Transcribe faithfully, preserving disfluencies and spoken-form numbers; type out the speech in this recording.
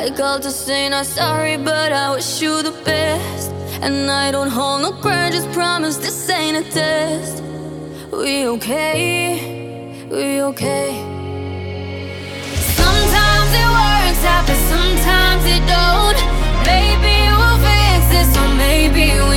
I called to say not sorry, but I wish you the best. And I don't hold no grudges, promise this ain't a test. We okay, we okay. Sometimes it works out, but sometimes it don't. Maybe we'll fix this, or maybe we